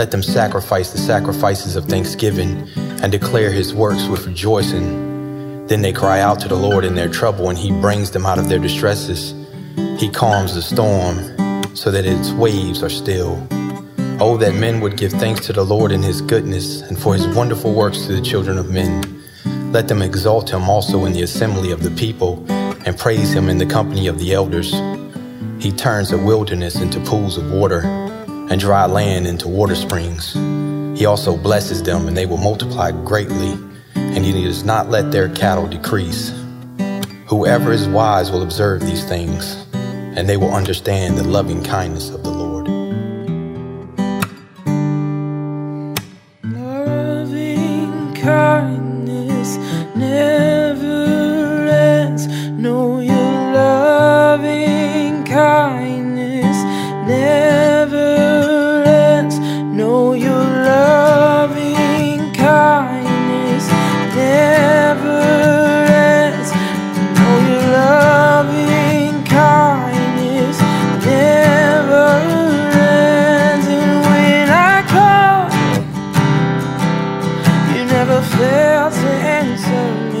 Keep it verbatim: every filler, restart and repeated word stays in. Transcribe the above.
Let them sacrifice the sacrifices of thanksgiving and declare his works with rejoicing. Then they cry out to the Lord in their trouble, and he brings them out of their distresses. He calms the storm so that its waves are still. Oh, that men would give thanks to the Lord in his goodness and for his wonderful works to the children of men. Let them exalt him also in the assembly of the people and praise him in the company of the elders. He turns a wilderness into pools of water and dry land into water springs. He also blesses them, and they will multiply greatly, and he does not let their cattle decrease. Whoever is wise will observe these things, and they will understand the loving kindness of the Lord. Loving kindness never ends. Know your loving kindness never ends. Know your loving kindness never ends. Know your loving kindness never ends. And when I call, you never fail to answer me.